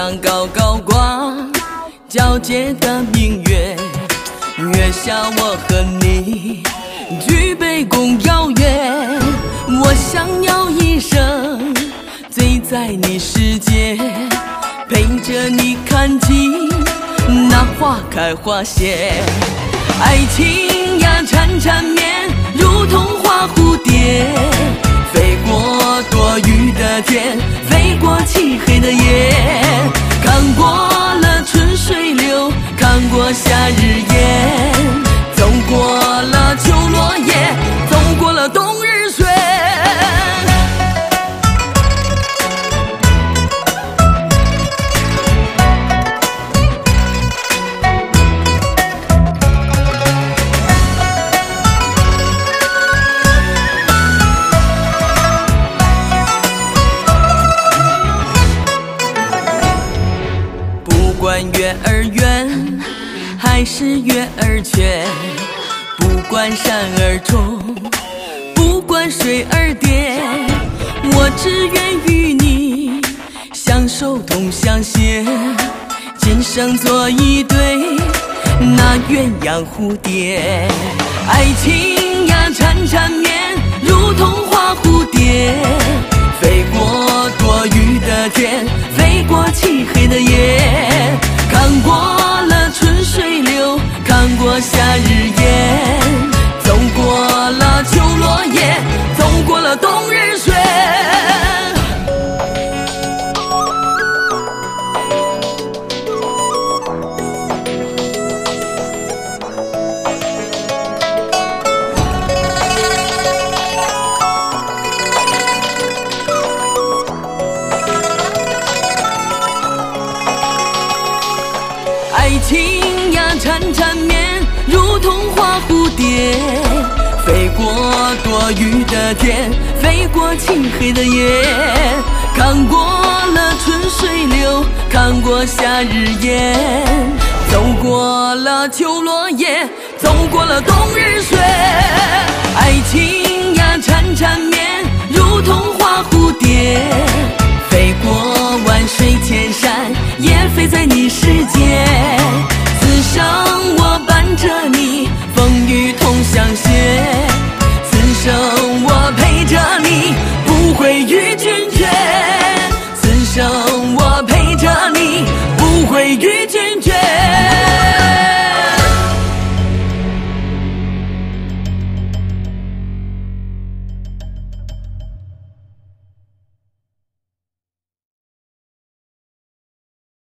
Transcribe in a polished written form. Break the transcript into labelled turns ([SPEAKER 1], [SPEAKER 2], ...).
[SPEAKER 1] 上高高挂皎洁的明月，月下我和你举杯共邀月。我想要一生醉在你世界，陪着你看尽那花开花谢。爱情呀缠缠绵，如同花蝴蝶，飞过多雨的天，飞过漆黑的夜，看过了春水流，看过夏日炎，走过了秋落叶，走过了冬日雪。不管月儿圆还是月儿缺，不管山儿重，不管水儿叠，我只愿与你相守同相携，今生做一对那鸳鸯蝴蝶。爱情呀缠缠绵，如同花蝴蝶，飞过多雨的天，飞过漆黑的夜，看过了春水流，看过夏日炎，走过了秋落叶，走过了冬日雪。爱情呀缠缠绵，如同花蝴蝶，飞过多雨的天，飞过漆黑的夜，看过了春水流，看过夏日炎，走过了秋落叶，走过了冬日雪。爱情呀缠缠绵，如同花蝴蝶，飞过万水千山，也飞在你世界。此生我伴着你，风雨同相携，此生我陪着你，不会与君绝。此生我陪着你，不会与君绝。